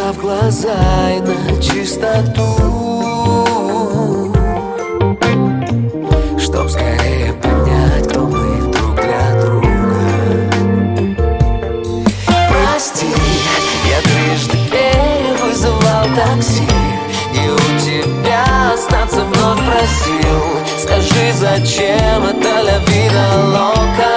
тебя в глаза и на чистоту, чтоб скорее понять, кто мы друг для друга. Прости, я трижды перевызывал такси и у тебя остаться вновь просил. Скажи, зачем это ля вида лока?